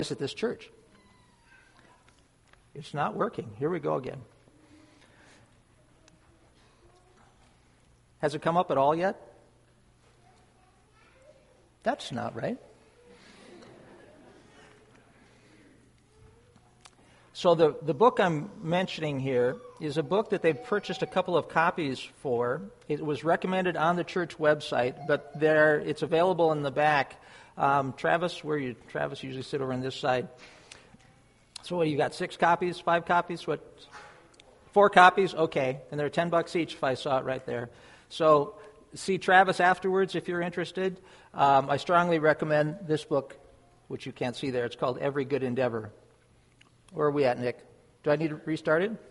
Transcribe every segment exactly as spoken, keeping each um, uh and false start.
at this church. It's not working. Here we go again. Has it come up at all yet? That's not right. So the, the book I'm mentioning here is a book that they've purchased a couple of copies for. It was recommended on the church website, but there it's available in the back. Um, Travis, where you? Travis usually sit over on this side. So what, you got six copies, five copies? What? Four copies? Okay. And they're ten bucks each if I saw it right there. So see Travis afterwards if you're interested. Um, I strongly recommend this book, which you can't see there. It's called Every Good Endeavor. Where are we at, Nick? Do I need to restart it?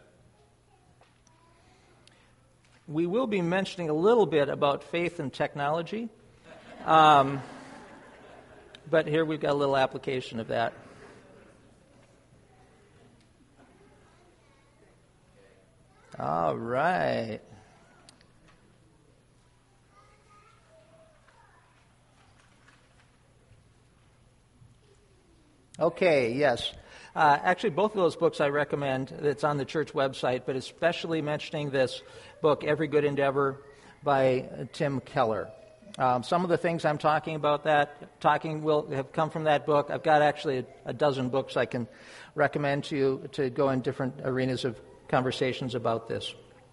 We will be mentioning a little bit about faith and technology. Um, but here we've got a little application of that. All right. Okay, yes. Uh, actually, both of those books I recommend. It's on the church website, but especially mentioning this book, Every Good Endeavor, by Tim Keller. Um, some of the things I'm talking about that talking will have come from that book. I've got actually a, a dozen books I can recommend to you to go in different arenas of conversations about this.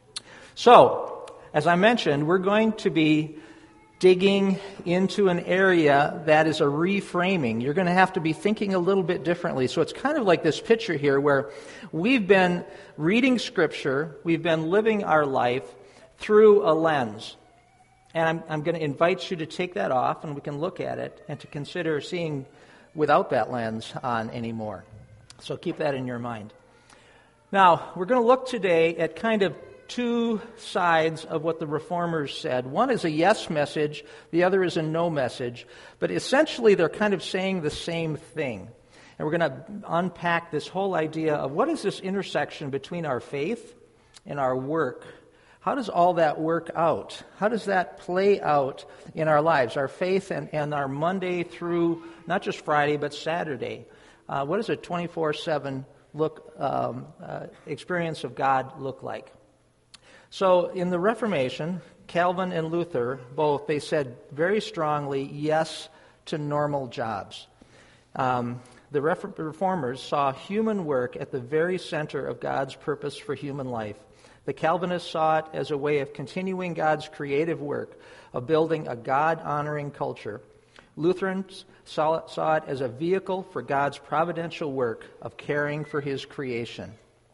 So, as I mentioned, we're going to be digging into an area that is a reframing. You're going to have to be thinking a little bit differently. So it's kind of like this picture here where we've been reading Scripture, we've been living our life through a lens. And I'm, I'm going to invite you to take that off and we can look at it and to consider seeing without that lens on anymore. So keep that in your mind. Now, we're going to look today at kind of two sides of what the Reformers said. One is a yes message, the other is a no message. But essentially, they're kind of saying the same thing. And we're going to unpack this whole idea of what is this intersection between our faith and our work. How does all that work out? How does that play out in our lives? Our faith and, and our Monday through not just Friday, but Saturday. Uh, what does a twenty-four seven look um, uh, experience of God look like? So in the Reformation, Calvin and Luther, both, they said very strongly yes to normal jobs. Um, the Reformers saw human work at the very center of God's purpose for human life. The Calvinists saw it as a way of continuing God's creative work, of building a God-honoring culture. Lutherans saw it, saw it as a vehicle for God's providential work of caring for His creation.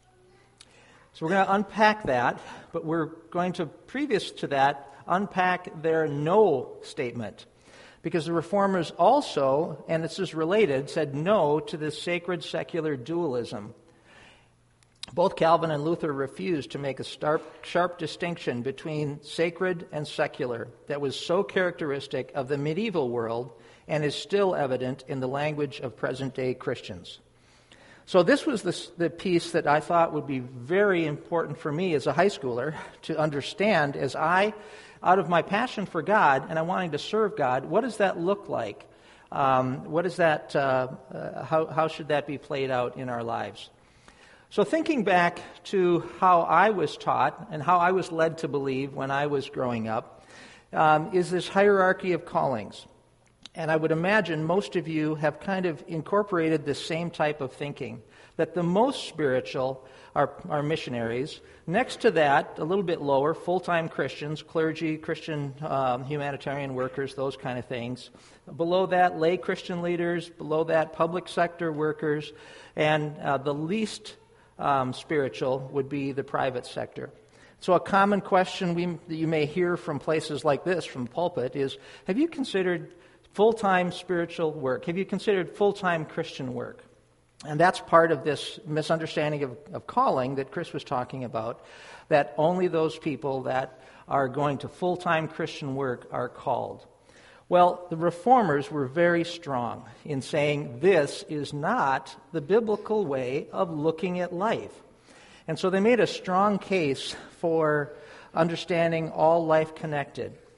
So we're going to unpack that, but we're going to, previous to that, unpack their no statement. Because the Reformers also, and this is related, said no to this sacred secular dualism. Both Calvin and Luther refused to make a sharp, sharp distinction between sacred and secular that was so characteristic of the medieval world and is still evident in the language of present-day Christians. So this was the, the piece that I thought would be very important for me as a high schooler to understand as I, out of my passion for God and I wanting to serve God, what does that look like? Um, what is that? Uh, uh, how, how should that be played out in our lives? So thinking back to how I was taught and how I was led to believe when I was growing up, um, is this hierarchy of callings. And I would imagine most of you have kind of incorporated this same type of thinking, that the most spiritual are, are missionaries. Next to that, a little bit lower, full-time Christians, clergy, Christian um, humanitarian workers, those kind of things. Below that, lay Christian leaders. Below that, public sector workers. And uh, the least um, spiritual would be the private sector. So a common question we, that you may hear from places like this, from pulpit, is, have you considered full-time spiritual work? Have you considered full-time Christian work? And that's part of this misunderstanding of, of calling that Chris was talking about, that only those people that are going to full-time Christian work are called. Well, the Reformers were very strong in saying this is not the biblical way of looking at life. And so they made a strong case for understanding all life connected.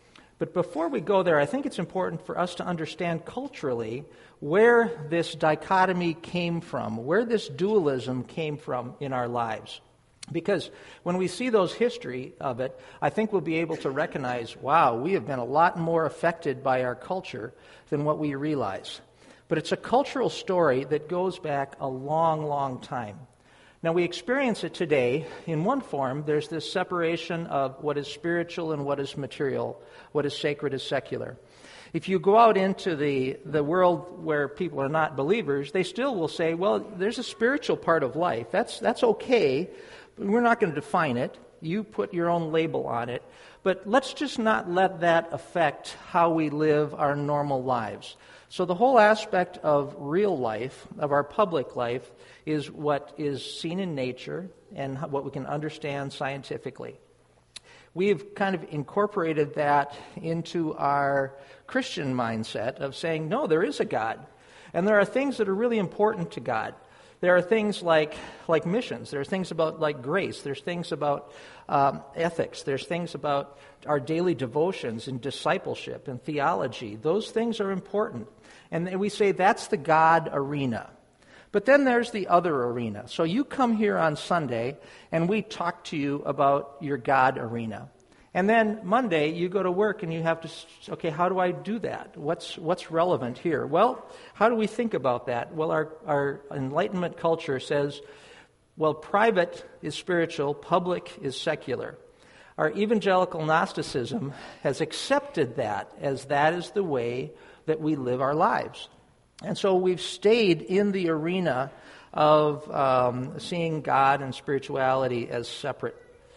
But before we go there, I think it's important for us to understand culturally where this dichotomy came from, where this dualism came from in our lives. Because when we see those history of it, I think we'll be able to recognize, wow, we have been a lot more affected by our culture than what we realize. But it's a cultural story that goes back a long, long time. Now, we experience it today in one form. There's this separation of what is spiritual and what is material, what is sacred is secular. If you go out into the, the world where people are not believers, they still will say, well, there's a spiritual part of life. That's, that's okay. We're not going to define it. You put your own label on it. But let's just not let that affect how we live our normal lives. So the whole aspect of real life, of our public life, is what is seen in nature and what we can understand scientifically. We've kind of incorporated that into our Christian mindset of saying, no, there is a God. And there are things that are really important to God. There are things like like missions. There's things about like grace. There's things about um, ethics. There's things about our daily devotions and discipleship and theology. Those things are important. And we say that's the God arena. But then there's the other arena. So you come here on Sunday and we talk to you about your God arena. And then Monday you go to work and you have to, okay, how do I do that? What's what's relevant here? Well, how do we think about that? Well, our, our Enlightenment culture says, well, private is spiritual, public is secular. Our evangelical Gnosticism has accepted that as that is the way that we live our lives. And so we've stayed in the arena of um, seeing God and spirituality as separate.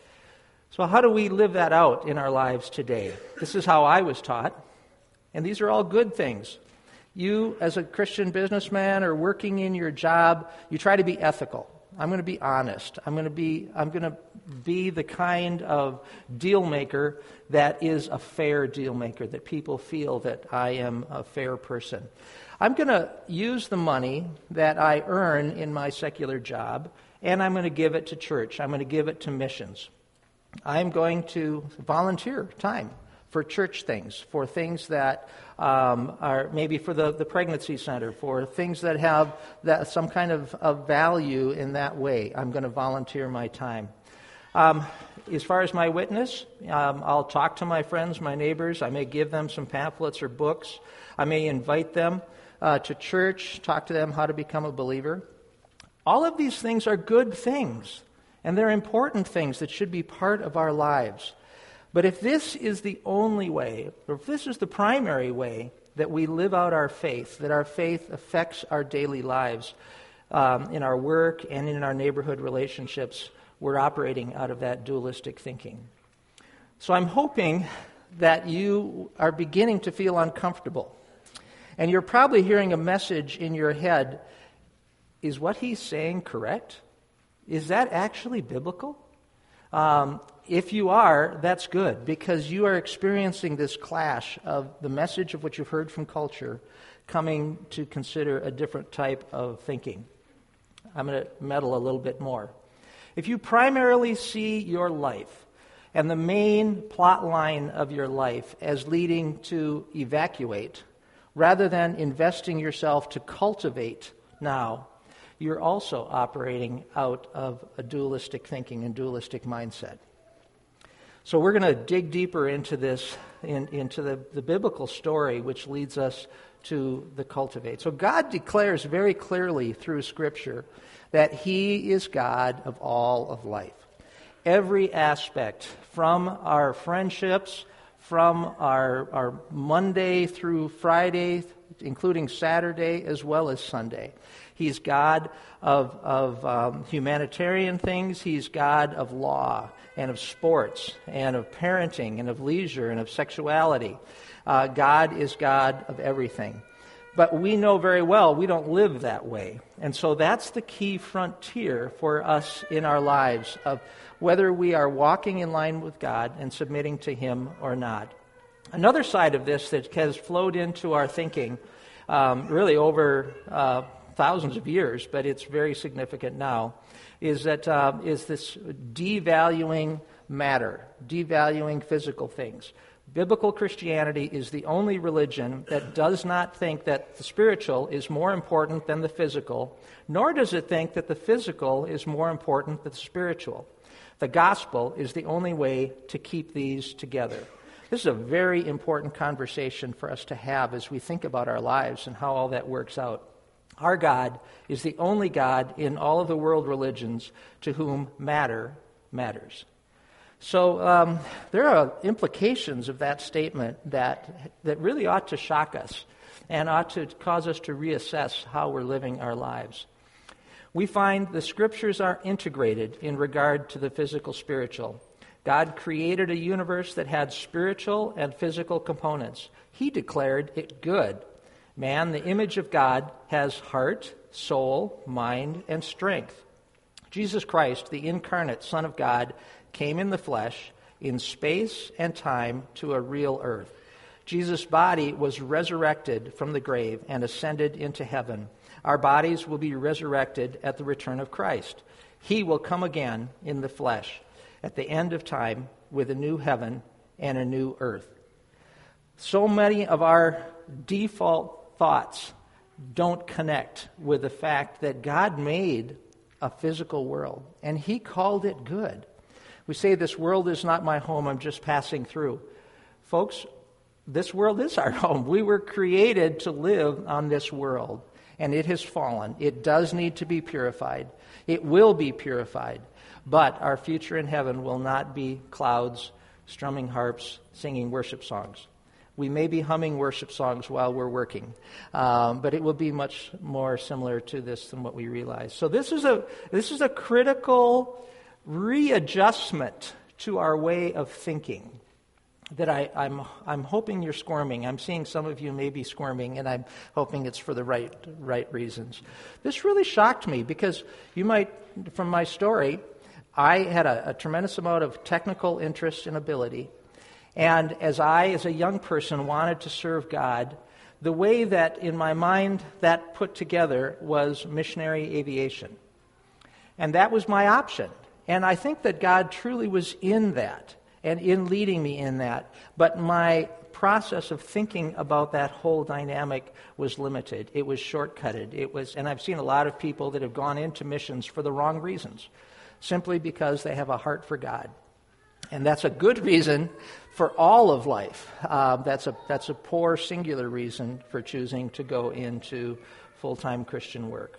So how do we live that out in our lives today? This is how I was taught, and these are all good things. You, as a Christian businessman or working in your job, you try to be ethical. I'm going to be honest. I'm going to be I'm going to be the kind of deal maker that is a fair deal maker, that people feel that I am a fair person. I'm going to use the money that I earn in my secular job, and I'm going to give it to church. I'm going to give it to missions. I'm going to volunteer time for church things, for things that um, are maybe for the, the pregnancy center, for things that have that some kind of, of value in that way. I'm going to volunteer my time. Um, as far as my witness, um, I'll talk to my friends, my neighbors. I may give them some pamphlets or books. I may invite them uh, to church, talk to them how to become a believer. All of these things are good things. And they're important things that should be part of our lives. But if this is the only way, or if this is the primary way that we live out our faith, that our faith affects our daily lives, um, in our work and in our neighborhood relationships, we're operating out of that dualistic thinking. So I'm hoping that you are beginning to feel uncomfortable. And you're probably hearing a message in your head, is what he's saying correct? Is that actually biblical? Um, if you are, that's good, because you are experiencing this clash of the message of what you've heard from culture coming to consider a different type of thinking. I'm going to meddle a little bit more. If you primarily see your life and the main plot line of your life as leading to evacuate, rather than investing yourself to cultivate now, you're also operating out of a dualistic thinking and dualistic mindset. So we're going to dig deeper into this, in, into the, the biblical story, which leads us to the cultivate. So God declares very clearly through Scripture that He is God of all of life. Every aspect, from our friendships, from our, our Monday through Friday, including Saturday as well as Sunday. He's God of, of um, humanitarian things. He's God of law and of sports and of parenting and of leisure and of sexuality. Uh, God is God of everything. But we know very well we don't live that way. And so that's the key frontier for us in our lives of whether we are walking in line with God and submitting to Him or not. Another side of this that has flowed into our thinking um, really over uh, thousands of years, but it's very significant now, is that uh, is this devaluing matter, devaluing physical things. Biblical Christianity is the only religion that does not think that the spiritual is more important than the physical, nor does it think that the physical is more important than the spiritual. The gospel is the only way to keep these together. This is a very important conversation for us to have as we think about our lives and how all that works out. Our God is the only God in all of the world religions to whom matter matters. So um, there are implications of that statement that that really ought to shock us and ought to cause us to reassess how we're living our lives. We find the Scriptures are integrated in regard to the physical spiritual. God created a universe that had spiritual and physical components. He declared it good. Man, the image of God, has heart, soul, mind, and strength. Jesus Christ, the incarnate Son of God, came in the flesh, in space and time, to a real earth. Jesus' body was resurrected from the grave and ascended into heaven. Our bodies will be resurrected at the return of Christ. He will come again in the flesh at the end of time with a new heaven and a new earth. So many of our default thoughts don't connect with the fact that God made a physical world, and He called it good. We say, this world is not my home, I'm just passing through. Folks, this world is our home. We were created to live on this world, and it has fallen. It does need to be purified. It will be purified. But our future in heaven will not be clouds, strumming harps, singing worship songs. We may be humming worship songs while we're working, um, but it will be much more similar to this than what we realize. So this is a this is a critical readjustment to our way of thinking that I, I'm I'm hoping you're squirming. I'm seeing some of you may be squirming, and I'm hoping it's for the right right reasons. This really shocked me because you might, from my story, I had a, a tremendous amount of technical interest and ability. And as I, as a young person, wanted to serve God, the way that in my mind that put together was missionary aviation. And that was my option. And I think that God truly was in that and in leading me in that. But my process of thinking about that whole dynamic was limited. It was shortcutted. It was, and I've seen a lot of people that have gone into missions for the wrong reasons, simply because they have a heart for God. And that's a good reason for all of life. Uh, that's a that's a poor singular reason for choosing to go into full-time Christian work.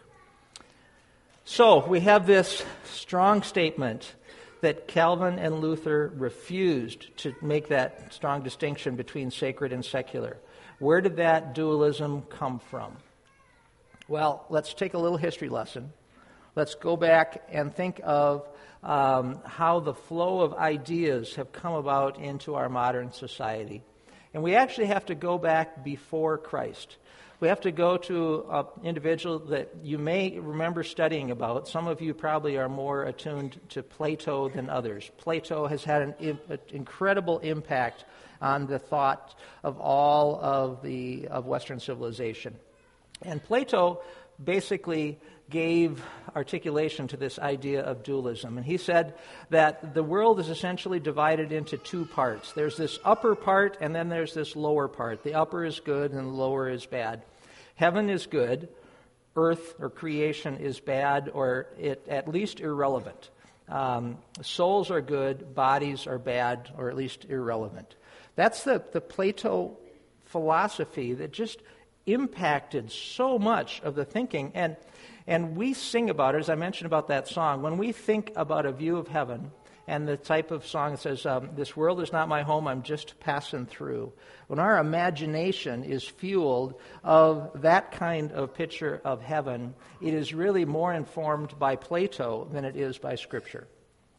So we have this strong statement that Calvin and Luther refused to make that strong distinction between sacred and secular. Where did that dualism come from? Well, let's take a little history lesson. Let's go back and think of um, how the flow of ideas have come about into our modern society. And we actually have to go back before Christ. We have to go to an individual that you may remember studying about. Some of you probably are more attuned to Plato than others. Plato has had an, an incredible impact on the thought of all of the of Western civilization. And Plato basically gave articulation to this idea of dualism. And he said that the world is essentially divided into two parts. There's this upper part, and then there's this lower part. The upper is good, and the lower is bad. Heaven is good. Earth or creation is bad, or it, at least irrelevant. Um, souls are good, bodies are bad, or at least irrelevant. That's the, the Plato philosophy that just impacted so much of the thinking. And and we sing about it, as I mentioned about that song. When we think about a view of heaven and the type of song that says, um, this world is not my home, I'm just passing through. When our imagination is fueled of that kind of picture of heaven, it is really more informed by Plato than it is by Scripture.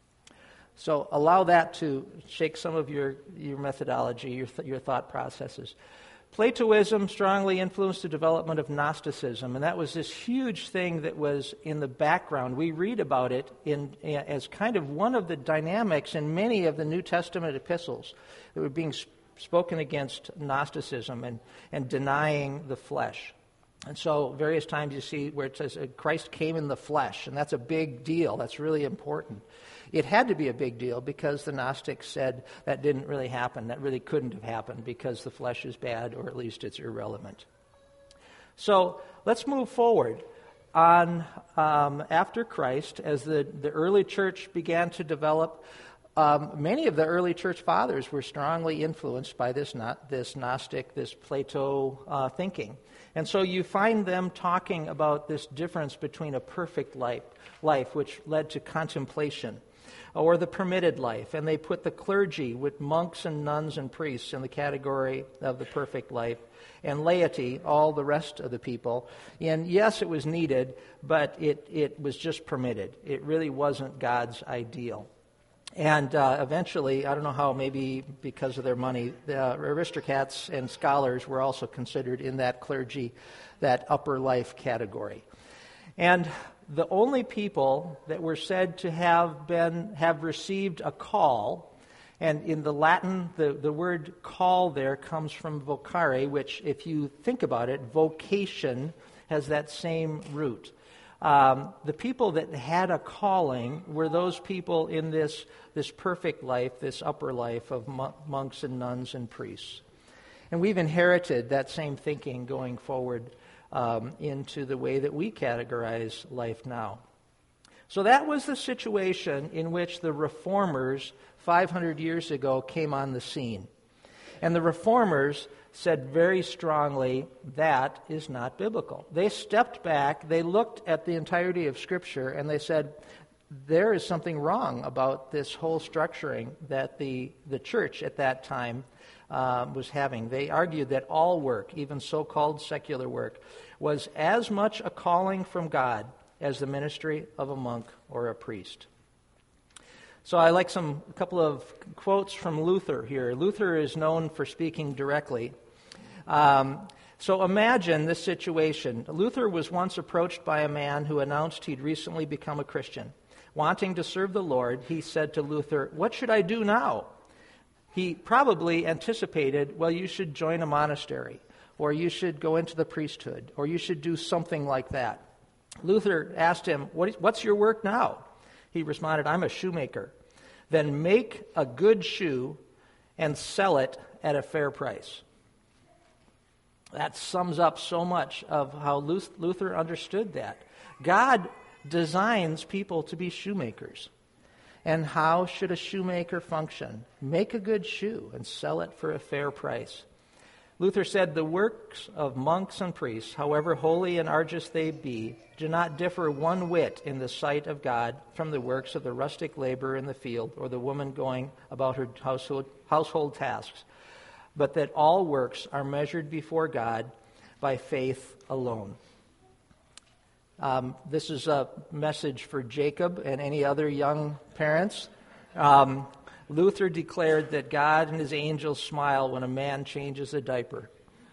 So allow that to shake some of your, your methodology, your, th- your thought processes. Platoism strongly influenced the development of Gnosticism, and that was this huge thing that was in the background. We read about it in, as kind of one of the dynamics in many of the New Testament epistles that were being spoken against Gnosticism and, and denying the flesh. And so various times you see where it says Christ came in the flesh, and that's a big deal. That's really important. It had to be a big deal because the Gnostics said that didn't really happen. That really couldn't have happened because the flesh is bad, or at least it's irrelevant. So let's move forward. On um, after Christ, as the, the early church began to develop, um, many of the early church fathers were strongly influenced by this not, this Gnostic, this Plato uh, thinking. And so you find them talking about this difference between a perfect life, life which led to contemplation, or the permitted life. And they put the clergy with monks and nuns and priests in the category of the perfect life, and laity, all the rest of the people. And yes, it was needed, but it, it was just permitted. It really wasn't God's ideal. And uh, eventually, I don't know how, maybe because of their money, the aristocrats and scholars were also considered in that clergy, that upper life category. And the only people that were said to have been have received a call, and in the Latin, the, the word call there comes from vocare, which, if you think about it, vocation has that same root. Um, the people that had a calling were those people in this, this perfect life, this upper life of mo- monks and nuns and priests. And we've inherited that same thinking going forward um, into the way that we categorize life now. So that was the situation in which the Reformers five hundred years ago came on the scene. And the Reformers said very strongly, that is not biblical. They stepped back, they looked at the entirety of Scripture, and they said, there is something wrong about this whole structuring that the, the church at that time uh, was having. They argued that all work, even so-called secular work, was as much a calling from God as the ministry of a monk or a priest. So I like some a couple of quotes from Luther here. Luther is known for speaking directly. Um, so imagine this situation. Luther was once approached by a man who announced he'd recently become a Christian. Wanting to serve the Lord, he said to Luther, "What should I do now?" He probably anticipated, well, you should join a monastery, or you should go into the priesthood, or you should do something like that. Luther asked him, what, what's your work now? He responded, I'm a shoemaker. Then make a good shoe and sell it at a fair price. That sums up so much of how Luther understood that. God designs people to be shoemakers. And how should a shoemaker function? Make a good shoe and sell it for a fair price. Luther said, the works of monks and priests, however holy and arduous they be, do not differ one whit in the sight of God from the works of the rustic laborer in the field or the woman going about her household, household tasks, but that all works are measured before God by faith alone. Um, this is a message for Jacob and any other young parents. Um, Luther declared that God and his angels smile when a man changes a diaper.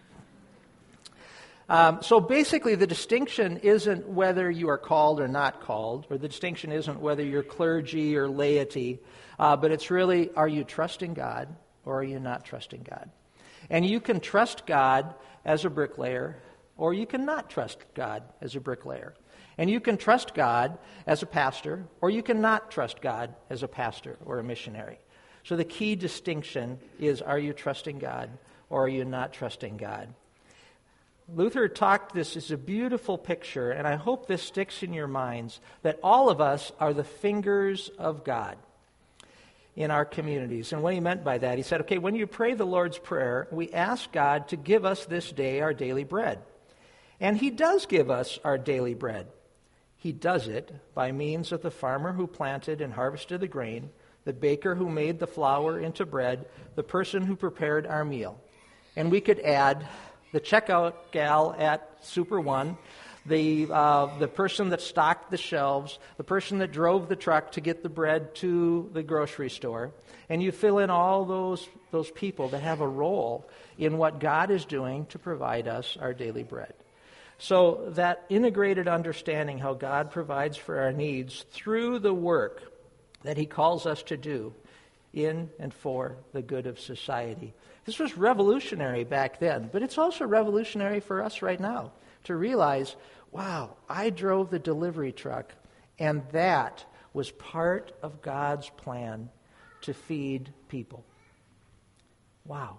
Um, so basically the distinction isn't whether you are called or not called, or the distinction isn't whether you're clergy or laity, uh, but it's really, are you trusting God or are you not trusting God? And you can trust God as a bricklayer, or you cannot trust God as a bricklayer. And you can trust God as a pastor, or you cannot trust God as a pastor or a missionary. So the key distinction is, are you trusting God or are you not trusting God? Luther talked, this is a beautiful picture, and I hope this sticks in your minds, that all of us are the fingers of God in our communities. And what he meant by that, he said, okay, when you pray the Lord's Prayer, we ask God to give us this day our daily bread. And he does give us our daily bread. He does it by means of the farmer who planted and harvested the grain, the baker who made the flour into bread, the person who prepared our meal. And we could add the checkout gal at Super One, the uh, the person that stocked the shelves, the person that drove the truck to get the bread to the grocery store. And you fill in all those, those people that have a role in what God is doing to provide us our daily bread. So that integrated understanding how God provides for our needs through the work that he calls us to do in and for the good of society. This was revolutionary back then, but it's also revolutionary for us right now. to realize, wow, I drove the delivery truck, and that was part of God's plan to feed people. Wow.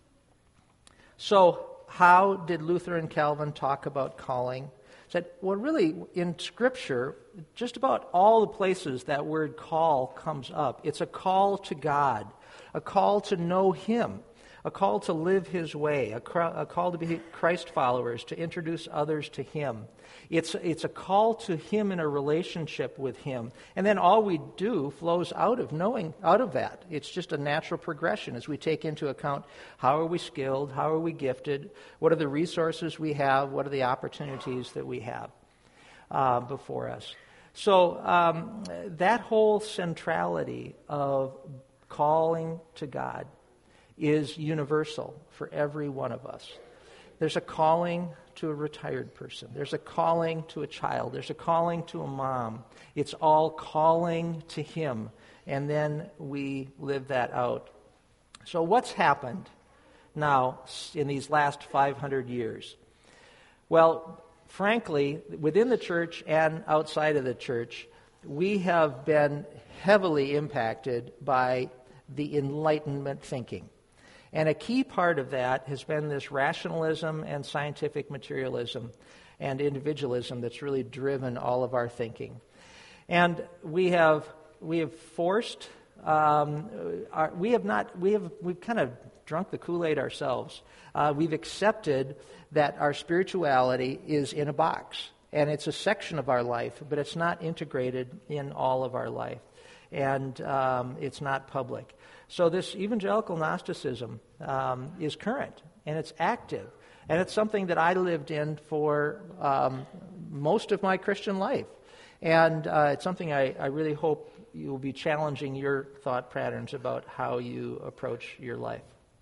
So how did Luther and Calvin talk about calling? Said, well, really, in Scripture, just about all the places that word call comes up. It's a call to God, a call to know Him, a call to live His way, a, cr- a call to be Christ followers, to introduce others to Him. It's, it's a call to Him in a relationship with Him. And then all we do flows out of knowing, out of that. It's just a natural progression as we take into account how are we skilled, how are we gifted, what are the resources we have, what are the opportunities that we have uh, before us. So um, that whole centrality of calling to God is universal for every one of us. There's a calling to a retired person. There's a calling to a child. There's a calling to a mom. It's all calling to Him, and then we live that out. So what's happened now in these last five hundred years? Well, frankly, within the church and outside of the church, we have been heavily impacted by the Enlightenment thinking. And a key part of that has been this rationalism and scientific materialism and individualism that's really driven all of our thinking. And we have we have forced um, our, we have not we have we've kind of drunk the Kool-Aid ourselves. Uh, we've accepted that our spirituality is in a box, and it's a section of our life, but it's not integrated in all of our life, and um, it's not public. So this evangelical Gnosticism um, is current, and it's active, and it's something that I lived in for um, most of my Christian life. And uh, it's something I, I really hope you will be challenging your thought patterns about how you approach your life.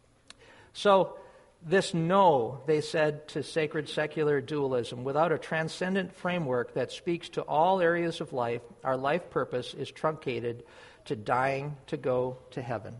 So this no, they said to sacred secular dualism, without a transcendent framework that speaks to all areas of life, our life purpose is truncated to dying to go to heaven.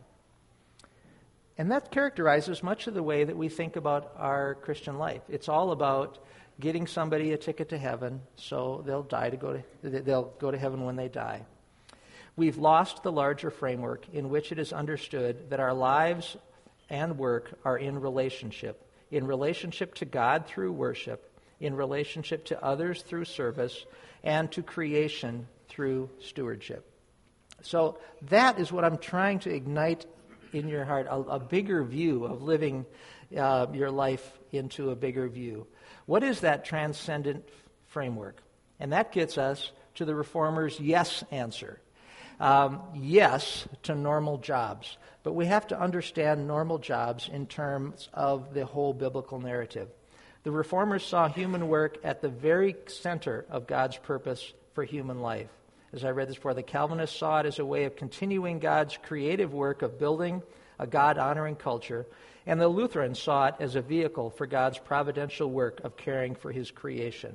And that characterizes much of the way that we think about our Christian life. It's all about getting somebody a ticket to heaven so they'll die to go to they'll go to heaven when they die. We've lost the larger framework in which it is understood that our lives and work are in relationship, in relationship to God through worship, in relationship to others through service, and to creation through stewardship. So that is what I'm trying to ignite in your heart, a, a bigger view of living uh, your life into a bigger view. What is that transcendent framework? And that gets us to the Reformers' yes answer. Um, yes to normal jobs. But we have to understand normal jobs in terms of the whole biblical narrative. The Reformers saw human work at the very center of God's purpose for human life. As I read this before, the Calvinists saw it as a way of continuing God's creative work of building a God-honoring culture, and the Lutherans saw it as a vehicle for God's providential work of caring for His creation.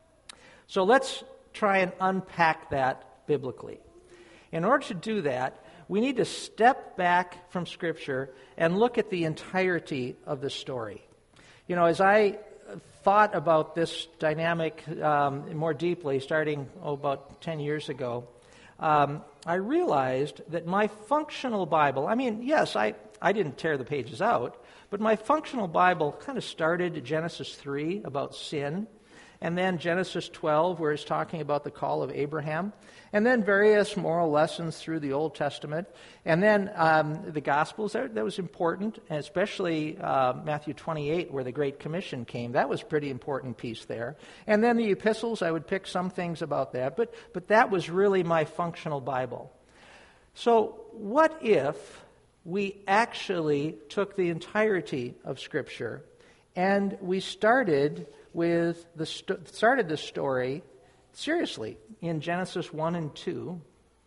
So let's try and unpack that biblically. In order to do that, we need to step back from Scripture and look at the entirety of the story. You know, as I thought about this dynamic um, more deeply, starting oh, about ten years ago, um, I realized that my functional Bible, I mean, yes, I, I didn't tear the pages out, but my functional Bible kind of started at Genesis three about sin, and then Genesis twelve, where it's talking about the call of Abraham, and then various moral lessons through the Old Testament, and then um, the Gospels. That, that was important, and especially uh, Matthew twenty-eight, where the Great Commission came. That was a pretty important piece there. And then the epistles, I would pick some things about that, but but that was really my functional Bible. So what if we actually took the entirety of Scripture and we started with the st- started the story seriously in Genesis one and two,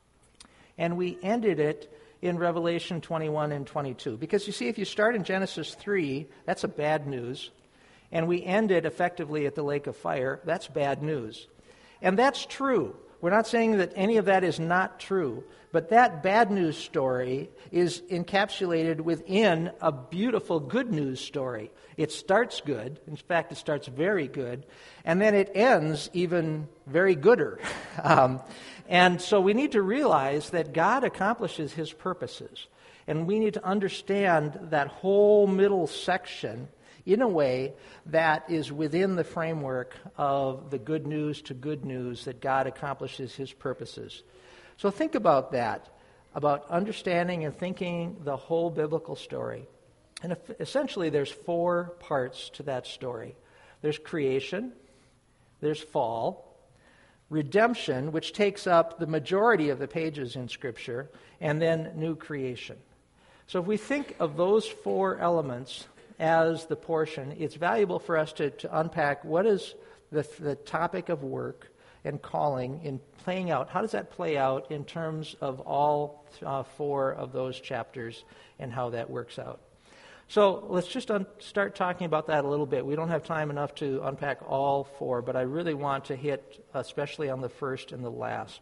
and we ended it in Revelation twenty-one and twenty-two. Because you see, if you start in Genesis three, that's a bad news, and we end it effectively at the lake of fire, that's bad news. And that's true. We're not saying that any of that is not true, but that bad news story is encapsulated within a beautiful good news story. It starts good. In fact, it starts very good. And then it ends even very gooder. Um, and so we need to realize that God accomplishes his purposes. And we need to understand that whole middle section in a way that is within the framework of the good news to good news that God accomplishes his purposes. So think about that, about understanding and thinking the whole biblical story. And essentially there's four parts to that story. There's creation, there's fall, redemption, which takes up the majority of the pages in Scripture, and then new creation. So if we think of those four elements as the portion, it's valuable for us to, to unpack what is the, the topic of work and calling in playing out. How does that play out in terms of all uh, four of those chapters and how that works out? So let's just un- start talking about that a little bit. We don't have time enough to unpack all four, but I really want to hit especially on the first and the last.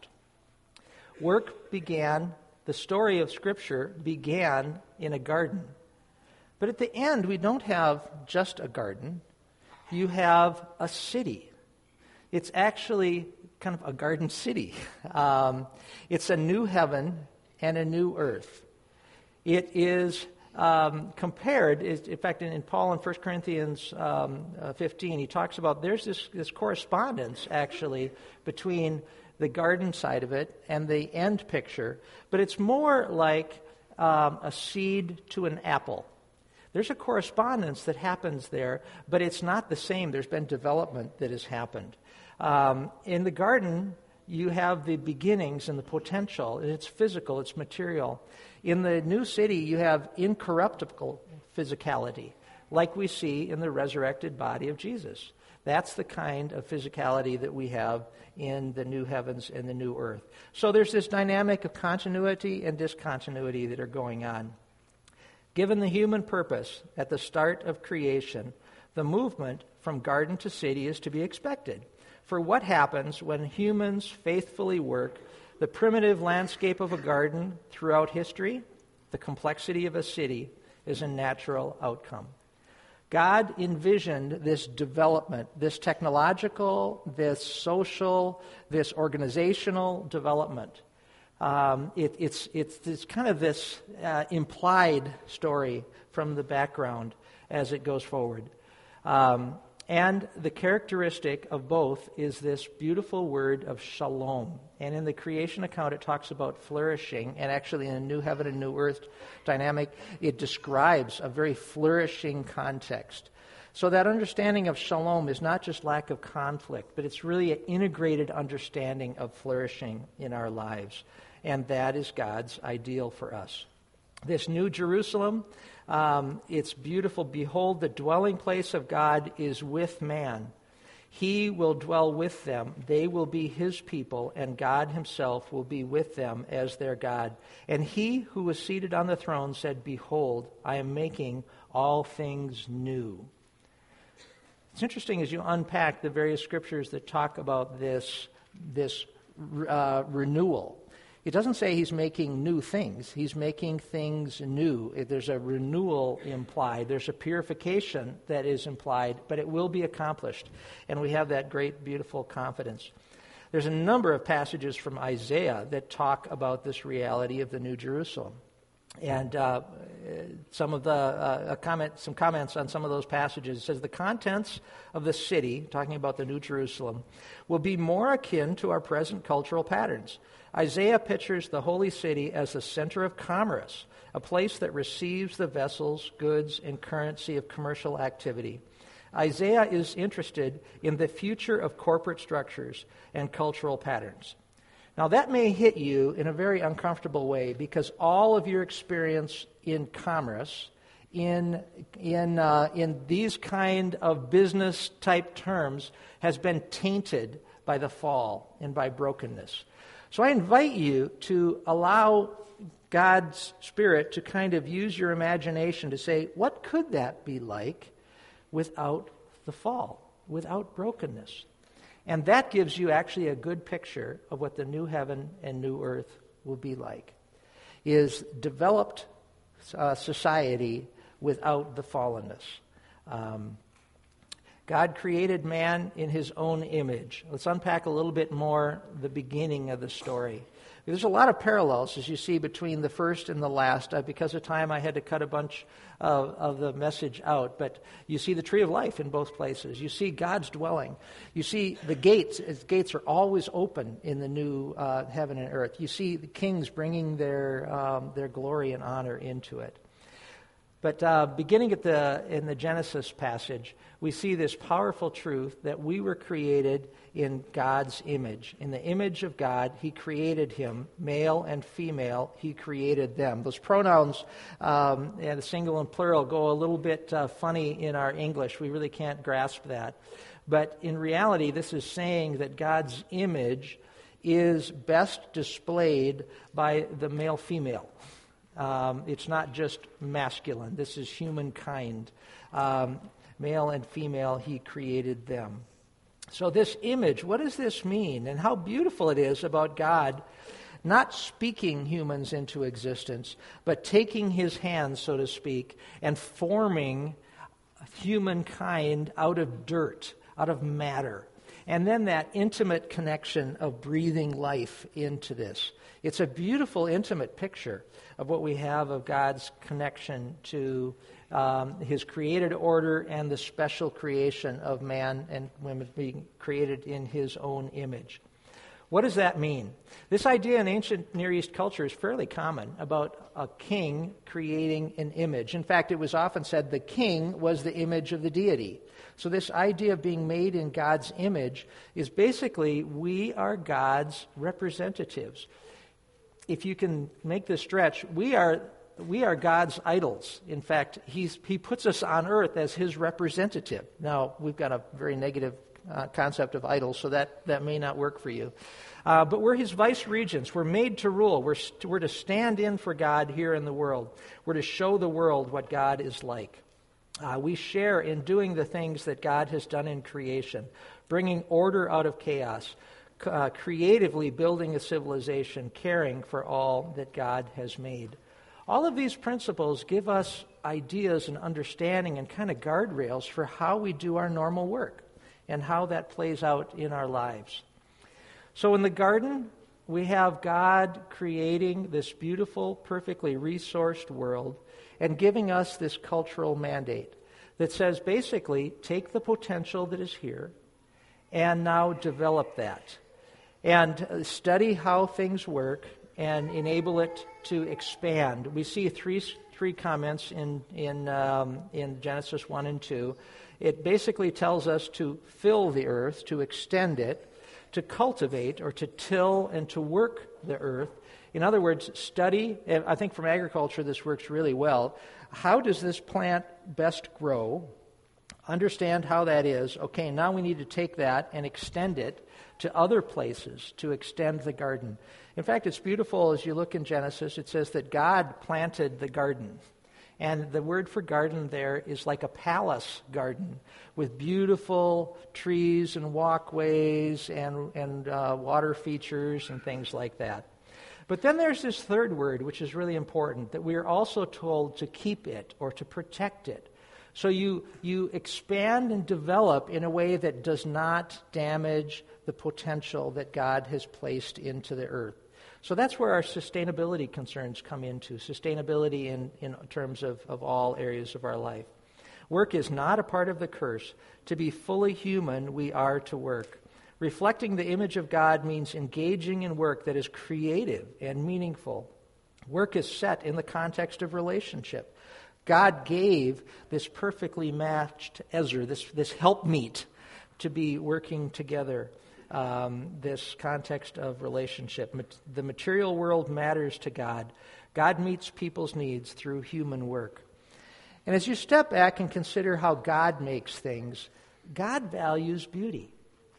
Work began, the story of Scripture began in a garden. But at the end, we don't have just a garden. You have a city. It's actually kind of a garden city. Um, it's a new heaven and a new earth. It is um, compared, in fact, in, in Paul in First Corinthians um, uh, fifteen, he talks about there's this, this correspondence, actually, between the garden side of it and the end picture. But it's more like um, a seed to an apple. There's a correspondence that happens there, but it's not the same. There's been development that has happened. Um, in the garden, you have the beginnings and the potential. It's physical, it's material. In the new city, you have incorruptible physicality, like we see in the resurrected body of Jesus. That's the kind of physicality that we have in the new heavens and the new earth. So there's this dynamic of continuity and discontinuity that are going on. Given the human purpose at the start of creation, the movement from garden to city is to be expected. For what happens when humans faithfully work the primitive landscape of a garden throughout history, the complexity of a city is a natural outcome. God envisioned this development, this technological, this social, this organizational development. Um, it, it's, it's, it's kind of this uh, implied story from the background as it goes forward. Um, and the characteristic of both is this beautiful word of shalom. And in the creation account, it talks about flourishing. And actually in a new heaven and new earth dynamic, it describes a very flourishing context. So that understanding of shalom is not just lack of conflict, but it's really an integrated understanding of flourishing in our lives. And that is God's ideal for us. This new Jerusalem, um, it's beautiful. Behold, the dwelling place of God is with man. He will dwell with them. They will be his people, and God himself will be with them as their God. And he who was seated on the throne said, Behold, I am making all things new. It's interesting as you unpack the various scriptures that talk about this, this uh, renewal. It doesn't say he's making new things. He's making things new. There's a renewal implied. There's a purification that is implied, but it will be accomplished. And we have that great, beautiful confidence. There's a number of passages from Isaiah that talk about this reality of the New Jerusalem. And uh, some of the uh, a comment, some comments on some of those passages. It says the contents of the city, talking about the New Jerusalem, will be more akin to our present cultural patterns. Isaiah pictures the holy city as the center of commerce, a place that receives the vessels, goods, and currency of commercial activity. Isaiah is interested in the future of corporate structures and cultural patterns. Now, that may hit you in a very uncomfortable way because all of your experience in commerce, in in uh, in these kind of business-type terms, has been tainted by the fall and by brokenness. So I invite you to allow God's Spirit to kind of use your imagination to say, what could that be like without the fall, without brokenness? And that gives you actually a good picture of what the new heaven and new earth will be like, is developed uh, society without the fallenness. Um, God created man in his own image. Let's unpack a little bit more the beginning of the story. There's a lot of parallels, as you see, between the first and the last. Uh, because of time, I had to cut a bunch of, of the message out. But you see the tree of life in both places. You see God's dwelling. You see the gates. The gates are always open in the new uh, heaven and earth. You see the kings bringing their um, their glory and honor into it. But uh, beginning at the in the Genesis passage, we see this powerful truth that we were created in God's image. In the image of God, He created him, male and female, He created them. Those pronouns, um, and the single and plural, go a little bit uh, funny in our English. We really can't grasp that. But in reality, this is saying that God's image is best displayed by the male-female. Um, it's not just masculine. This is humankind. Um, male and female, He created them. So this image, what does this mean? And how beautiful it is about God not speaking humans into existence, but taking His hand, so to speak, and forming humankind out of dirt, out of matter. And then that intimate connection of breathing life into this. It's a beautiful, intimate picture of what we have of God's connection to um, His created order and the special creation of man and women being created in His own image. What does that mean? This idea in ancient Near East culture is fairly common about a king creating an image. In fact, it was often said the king was the image of the deity. So this idea of being made in God's image is basically we are God's representatives. If you can make this stretch, we are we are God's idols. In fact, he's, He puts us on earth as His representative. Now, we've got a very negative uh, concept of idols, so that, that may not work for you. Uh, but we're His vice regents. We're made to rule. We're, st- we're to stand in for God here in the world. We're to show the world what God is like. Uh, we share in doing the things that God has done in creation, bringing order out of chaos, uh, creatively building a civilization, caring for all that God has made. All of these principles give us ideas and understanding and kind of guardrails for how we do our normal work and how that plays out in our lives. So in the garden, we have God creating this beautiful, perfectly resourced world and giving us this cultural mandate that says basically take the potential that is here and now develop that and study how things work and enable it to expand. We see three three comments in in um, in Genesis one and two. It basically tells us to fill the earth, to extend it, to cultivate or to till and to work the earth. In other words, study. I think from agriculture this works really well. How does this plant best grow? Understand how that is. Okay, now we need to take that and extend it to other places, to extend the garden. In fact, it's beautiful as you look in Genesis. It says that God planted the garden. And the word for garden there is like a palace garden with beautiful trees and walkways and, and uh, water features and things like that. But then there's this third word, which is really important, that we are also told to keep it or to protect it. So you you expand and develop in a way that does not damage the potential that God has placed into the earth. So that's where our sustainability concerns come into, sustainability in, in terms of, of all areas of our life. Work is not a part of the curse. To be fully human, we are to work. Reflecting the image of God means engaging in work that is creative and meaningful. Work is set in the context of relationship. God gave this perfectly matched Ezra, this, this helpmeet, to be working together, um, this context of relationship. The material world matters to God. God meets people's needs through human work. And as you step back and consider how God makes things, God values beauty.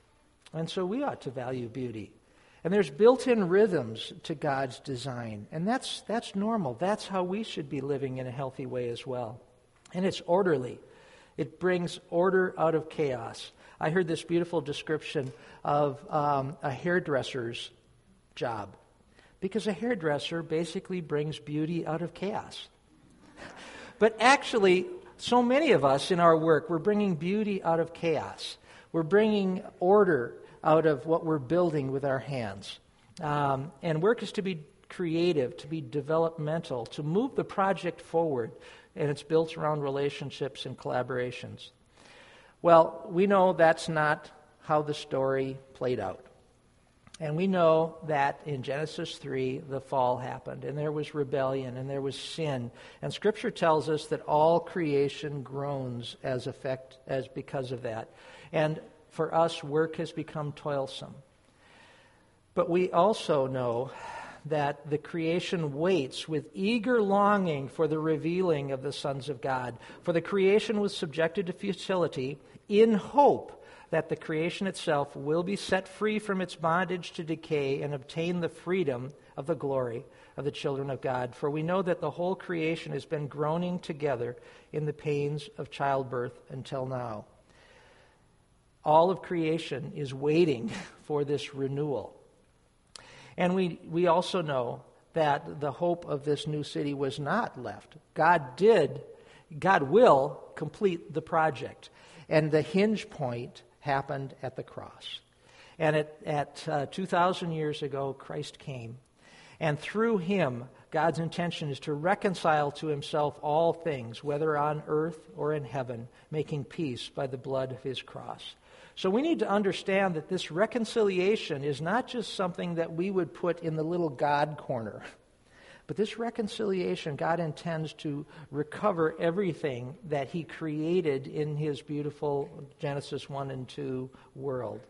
And so we ought to value beauty. And there's built-in rhythms to God's design. And that's that's normal. That's how we should be living in a healthy way as well. And it's orderly. It brings order out of chaos. I heard this beautiful description of um, a hairdresser's job. Because a hairdresser basically brings beauty out of chaos. But actually, so many of us in our work, we're bringing beauty out of chaos. We're bringing order out of what we're building with our hands. Um, and work is to be creative, to be developmental, to move the project forward. And it's built around relationships and collaborations. Well, we know that's not how the story played out. And we know that in Genesis three, the fall happened, and there was rebellion, and there was sin. And Scripture tells us that all creation groans as effect as because of that. And for us, work has become toilsome. But we also know that the creation waits with eager longing for the revealing of the sons of God. For the creation was subjected to futility in hope that the creation itself will be set free from its bondage to decay and obtain the freedom of the glory of the children of God. For we know that the whole creation has been groaning together in the pains of childbirth until now. All of creation is waiting for this renewal. And we, we also know that the hope of this new city was not left. God did, God will complete the project. And the hinge point happened at the cross. And at, at uh, two thousand years ago, Christ came. And through him, God's intention is to reconcile to himself all things, whether on earth or in heaven, making peace by the blood of his cross. So we need to understand that this reconciliation is not just something that we would put in the little God corner. But this reconciliation, God intends to recover everything that he created in his beautiful Genesis one and two world.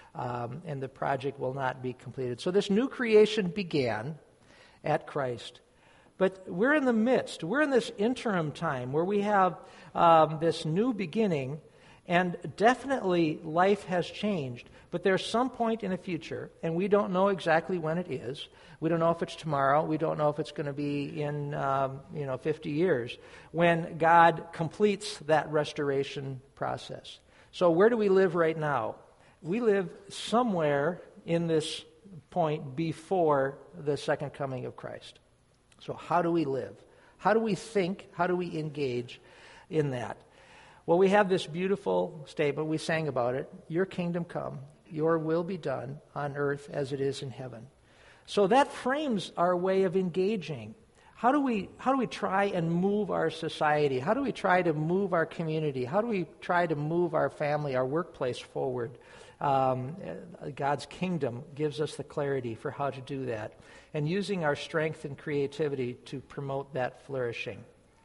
Um, and the project will not be completed. So this new creation began at Christ. But we're in the midst, we're in this interim time where we have um, this new beginning, and definitely life has changed. But there's some point in the future, and we don't know exactly when it is. We don't know if it's tomorrow. We don't know if it's going to be in um, you know fifty years, when God completes that restoration process. So where do we live right now? We live somewhere in this point before the second coming of Christ. So how do we live? How do we think? How do we engage in that? Well, we have this beautiful statement. We sang about it. Your kingdom come, your will be done on earth as it is in heaven. So that frames our way of engaging. How do we how do we try and move our society? How do we try to move our community? How do we try to move our family, our workplace forward? Um, God's kingdom gives us the clarity for how to do that, and using our strength and creativity to promote that flourishing.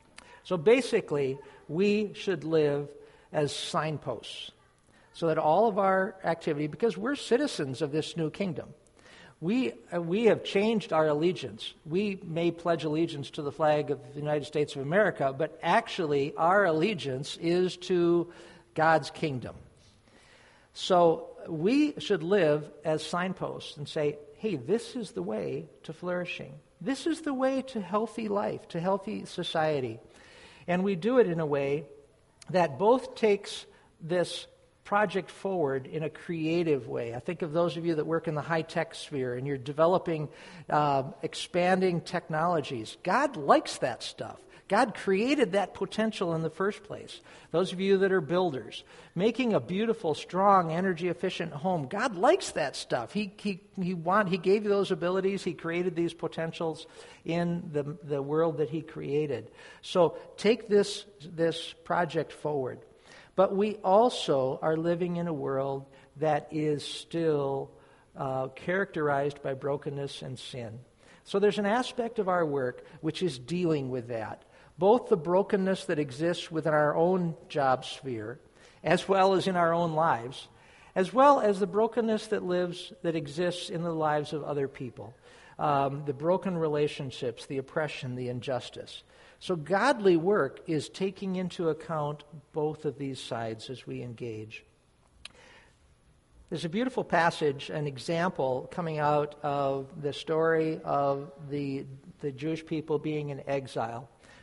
So basically, we should live as signposts so that all of our activity, because we're citizens of this new kingdom, we uh, we have changed our allegiance. We may pledge allegiance to the flag of the United States of America, but actually our allegiance is to God's kingdom. So we should live as signposts and say, hey, this is the way to flourishing. This is the way to healthy life, to healthy society. And we do it in a way that both takes this project forward in a creative way. I think of those of you that work in the high-tech sphere and you're developing uh, expanding technologies. God likes that stuff. God created that potential in the first place. Those of you that are builders, making a beautiful, strong, energy-efficient home, God likes that stuff. He he he want He gave you those abilities. He created these potentials in the the world that He created. So take this this project forward. But we also are living in a world that is still uh, characterized by brokenness and sin. So there's an aspect of our work which is dealing with that. Both the brokenness that exists within our own job sphere, as well as in our own lives, as well as the brokenness that lives, that exists in the lives of other people. Um, the broken relationships, the oppression, the injustice. So godly work is taking into account both of these sides as we engage. There's a beautiful passage, an example coming out of the story of the, the Jewish people being in exile.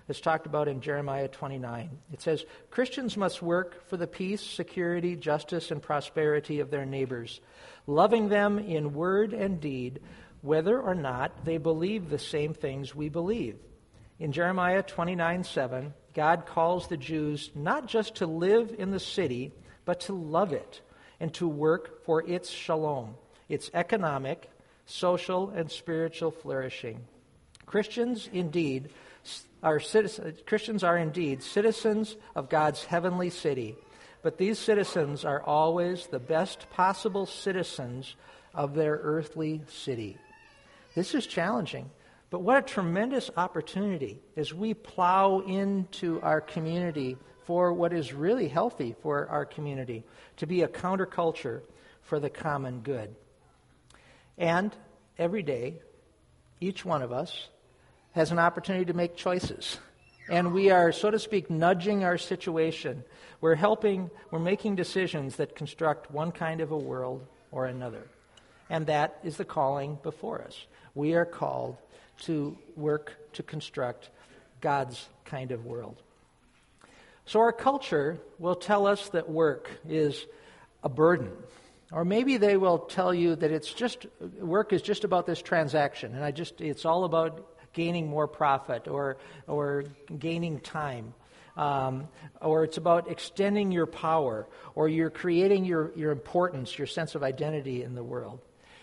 is talked about in Jeremiah twenty-nine. It says, Christians must work for the peace, security, justice, and prosperity of their neighbors, loving them in word and deed, whether or not they believe the same things we believe. In Jeremiah twenty-nine seven, God calls the Jews not just to live in the city, but to love it and to work for its shalom, its economic, social, and spiritual flourishing. Christians indeed are citizens, Christians are indeed citizens of God's heavenly city, but these citizens are always the best possible citizens of their earthly city. This is challenging, but what a tremendous opportunity as we plow into our community for what is really healthy for our community, to be a counterculture for the common good. And every day, each one of us has an opportunity to make choices. And we are, so to speak, nudging our situation. We're helping, we're making decisions that construct one kind of a world or another. And that is the calling before us. We are called to work to construct God's kind of world. So our culture will tell us that work is a burden. Or maybe they will tell you that it's just work is just about this transaction, and I just it's all about gaining more profit or or gaining time. Um, or it's about extending your power, or you're creating your, your importance, your sense of identity in the world.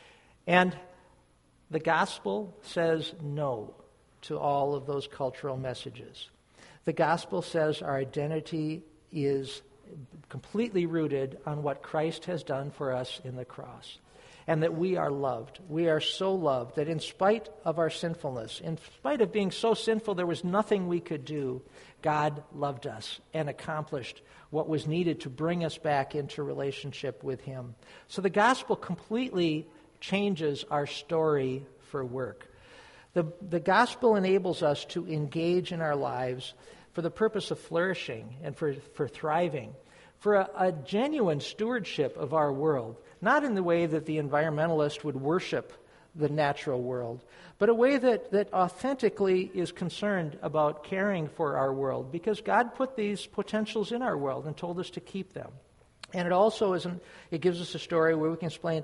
And the gospel says no to all of those cultural messages. The gospel says our identity is completely rooted on what Christ has done for us in the cross, and that we are loved. We are so loved that in spite of our sinfulness, in spite of being so sinful there was nothing we could do, God loved us and accomplished what was needed to bring us back into relationship with Him. So the gospel completely changes our story for work. The, the gospel enables us to engage in our lives for the purpose of flourishing and for, for thriving, for a, a genuine stewardship of our world, not in the way that the environmentalist would worship the natural world, but a way that, that authentically is concerned about caring for our world, because God put these potentials in our world and told us to keep them. And it also isn't, it gives us a story where we can explain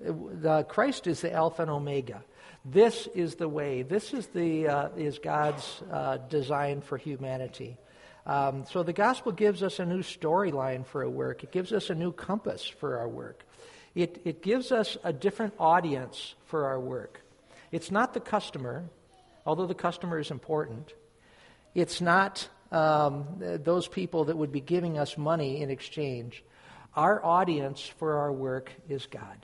the Christ is the Alpha and Omega. This is the way. This is the uh, is God's uh, design for humanity. Um, so the gospel gives us a new storyline for our work. It gives us a new compass for our work. It, it gives us a different audience for our work. It's not the customer, although the customer is important. It's not um, those people that would be giving us money in exchange. Our audience for our work is God.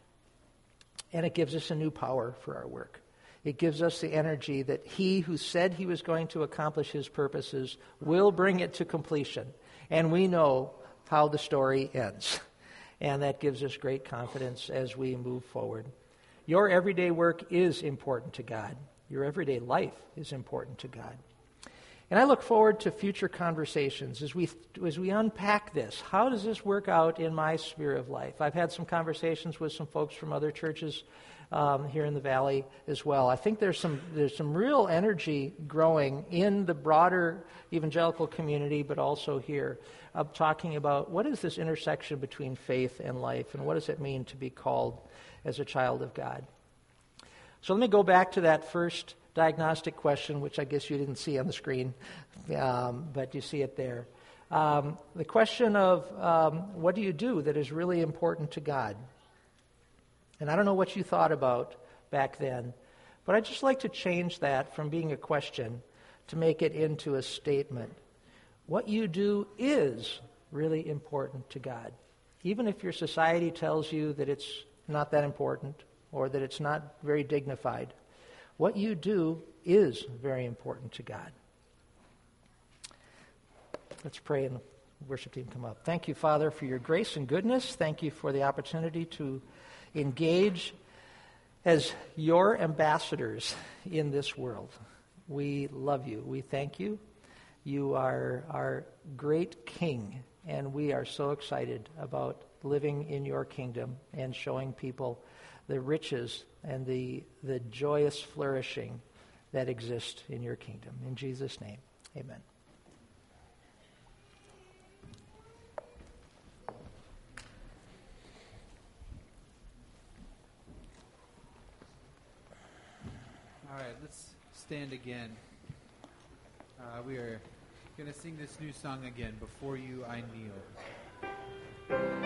And it gives us a new power for our work. It gives us the energy that He who said He was going to accomplish His purposes will bring it to completion. And we know how the story ends. And that gives us great confidence as we move forward. Your everyday work is important to God. Your everyday life is important to God. And I look forward to future conversations as we as we unpack this. How does this work out in my sphere of life? I've had some conversations with some folks from other churches um, here in the Valley as well. I think there's some there's some real energy growing in the broader evangelical community, but also here, of talking about what is this intersection between faith and life, and what does it mean to be called as a child of God. So let me go back to that first diagnostic question, which I guess you didn't see on the screen, um, but you see it there. Um, the question of um, what do you do that is really important to God? And I don't know what you thought about back then, but I'd just like to change that from being a question to make it into a statement. What you do is really important to God. Even if your society tells you that it's not that important or that it's not very dignified, what you do is very important to God. Let's pray and the worship team come up. Thank you, Father, for your grace and goodness. Thank you for the opportunity to engage as your ambassadors in this world. We love you. We thank you. You are our great King, and we are so excited about living in your kingdom and showing people the riches and the the joyous flourishing that exist in your kingdom. In Jesus' name, Amen. All right, let's stand again. Uh, we are going to sing this new song again, Before You I Kneel.